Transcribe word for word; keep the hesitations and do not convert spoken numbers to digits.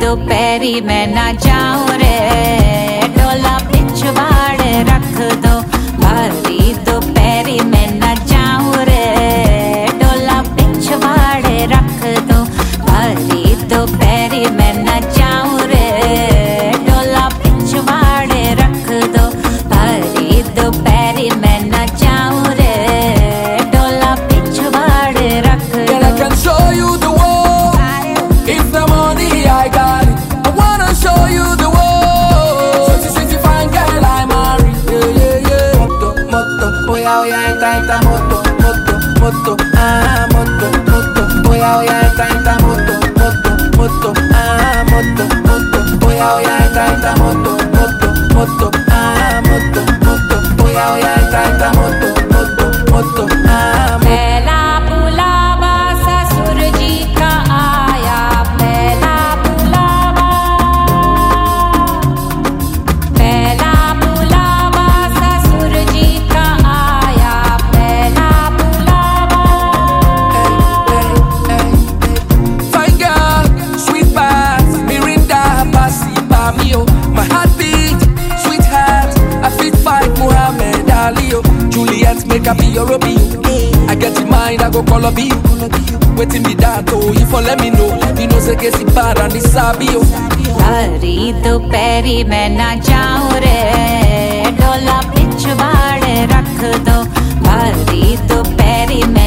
दोपहरी मैं ना जाऊं रे, डोला पिछवाड़ रख दो। भरी दोपहरी मैं ना जाऊं रे, डोला पिछवाड़ रख दो। भरी दोपहरी मैं ना जाऊं रे, डोला पिछवाड़ रख दो। भरी दोपहरी मैं ना जाऊं रे, डोला पिछवाड़ रख दो। Girl, I can show you the world. If the money I got it, I wanna show you the world. Sexy, sexy, fine girl I marry. Yeah, yeah, yeah. Moto, moto, oh yeah, oh yeah, enta, enta, moto, moto, moto, ah, moto, moto, oh yeah, oh yeah, enta, enta, moto, moto, moto, ah, moto, moto, oh yeah, oh yeah, enta, enta, moto, moto, moto, ah, moto, moto, oh yeah, oh yeah, enta, enta, moto, moto, moto, ah, moto. पहला बुलावा ससुर जी का आया, पहला बुलावा, पहला बुलावा ससुर जी का आया, पहला बुलावा। Fine girl, sweet pass, Mirinda, Passy, Bamio. My heartbeat, sweetheart, I fit fight Muhammad Ali, oh. Juliet, make up be your Romeo. I get in mind, I go call up you. Waiting me that, oh, if you let me know. You know, say, get bar and it's Sabio. भरी दोपहरी मैं ना जाऊं रे, डोला पिछवाड़ रख दो। भरी दोपहरी मैं